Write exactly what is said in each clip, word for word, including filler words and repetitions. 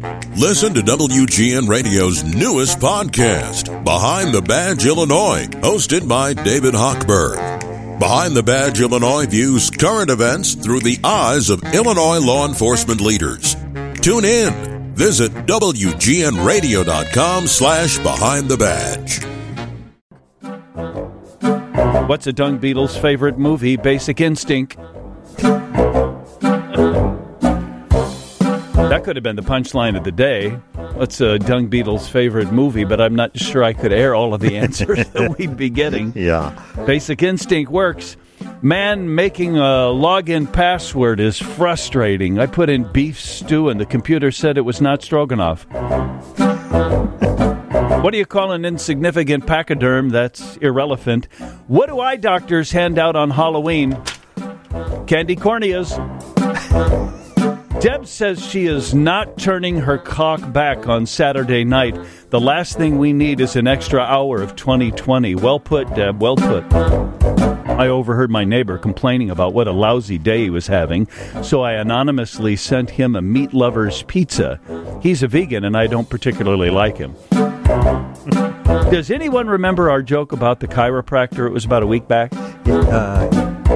Listen to W G N Radio's newest podcast, Behind the Badge Illinois, hosted by David Hochberg. Behind the Badge Illinois views current events through the eyes of Illinois law enforcement leaders. Tune in. Visit W G N radio dot com slash behind the badge. What's a dung beetle's favorite movie? Basic Instinct. That could have been the punchline of the day. What's a dung beetle's favorite movie? But I'm not sure I could air all of the answers that we'd be getting. Yeah. Basic Instinct works. Man, making a login password is frustrating. I put in beef stew and the computer said it was not stroganoff. What do you call an insignificant pachyderm? That's irrelevant. What do eye doctors hand out on Halloween? Candy corneas. Deb says she is not turning her clock back on Saturday night. The last thing we need is an extra hour of twenty twenty. Well put, Deb, well put. I overheard my neighbor complaining about what a lousy day he was having, so I anonymously sent him a meat lover's pizza. He's a vegan, and I don't particularly like him. Does anyone remember our joke about the chiropractor? It was about a week back. Uh,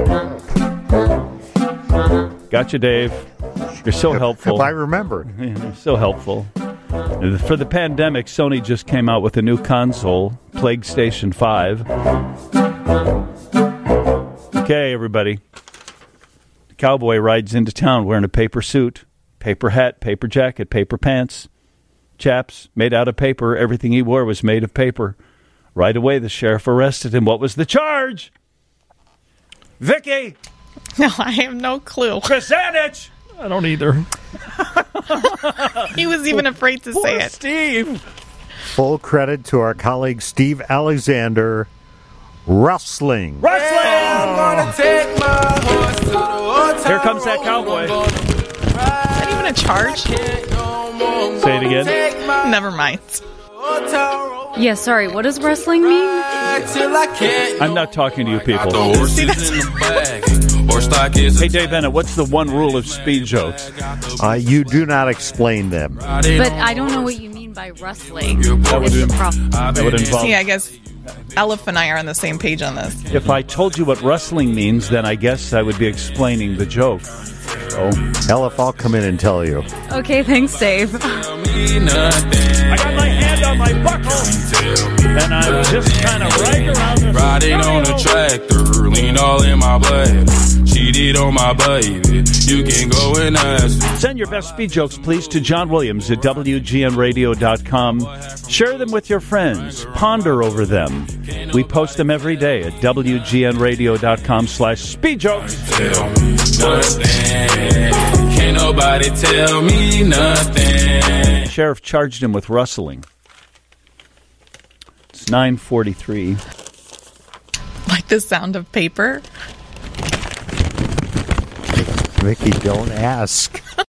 Gotcha, Dave. You're so helpful. If I remember. You're so helpful. For the pandemic, Sony just came out with a new console, Plague Station five. Okay, everybody. The cowboy rides into town wearing a paper suit, paper hat, paper jacket, paper pants. Chaps, made out of paper. Everything he wore was made of paper. Right away, the sheriff arrested him. What was the charge? Vicky! No, I have no clue. Krasanich! I don't either. He was even afraid to Poor say it. Steve. Full credit to our colleague Steve Alexander. Wrestling. Wrestling! Here comes that cowboy. Is that even a charge? Say it again. Never mind. Yeah, sorry, what does wrestling mean? I'm not talking to you people. See, that's Hey, Dave Bennett, what's the one rule of speed jokes? Uh, you do not explain them. But I don't know what you mean by wrestling. That would, It's the in- problem. that would involve... See, I guess Elif and I are on the same page on this. If I told you what wrestling means, then I guess I would be explaining the joke. So, Elif, I'll come in and tell you. Okay, thanks, Dave. I got my hand on my buckle, and I'm just kind of riding around the Riding on a tractor, lean all in my blood. Cheated on my baby. You can go and ask. Send your best speed jokes, please, to John Williams at W G N radio dot com. Share them with your friends. Ponder over them. We post them every day at W G N radio dot com slash speed jokes. Tell me nothing. Can't nobody tell me nothing. The sheriff charged him with rustling. It's nine forty-three. Like the sound of paper. Vicky, don't ask.